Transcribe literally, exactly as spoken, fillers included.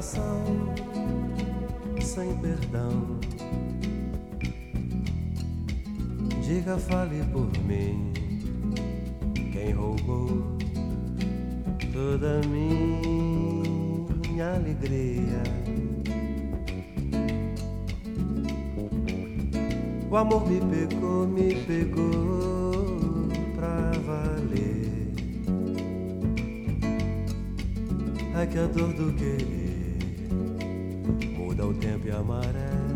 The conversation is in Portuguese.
coração sem perdão. Diga, fale por mim, quem roubou toda minha alegria. O amor me pegou, me pegou pra valer. É que a dor do querer muda o tempo e a maré.